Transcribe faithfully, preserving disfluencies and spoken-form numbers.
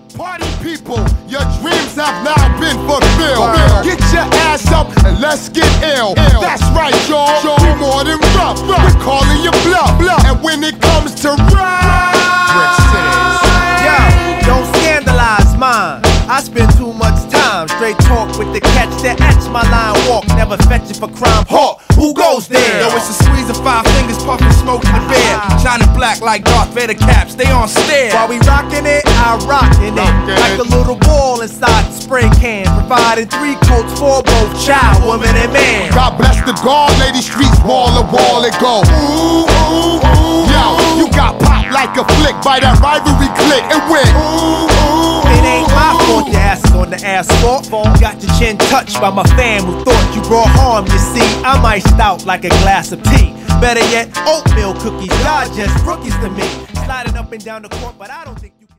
Party people, your dreams have now been fulfilled. Wow. Get your ass up and let's get ill. Ill. That's right, y'all. We more than rough. rough. We're calling you bluff. bluff. And when it comes to ride, yo, don't scandalize mine. I spend too much time straight talk with the catch that etch my line walk. Never fetch it for crime. Hawk, who goes there? Yo, it's a squeeze of five fingers, puffing smoke in the bed. Shining black like Darth Vader caps, they on stare. While we rockin' it, I rockin' it. Like a little ball inside the spray can. Providing three coats for both child, woman, and man. God bless the guard, lady streets, wall to wall it go. Ooh, ooh, ooh. Yo, you got popped like a flick by that rivalry click and went. Ooh, ooh, it ain't my fault your ass is on the asphalt. Got your chin touched by my fam who thought you brought harm. You see, I'm iced out like a glass of tea. Better yet, oatmeal cookies. Y'all just rookies to me. Sliding up and down the court, but I don't think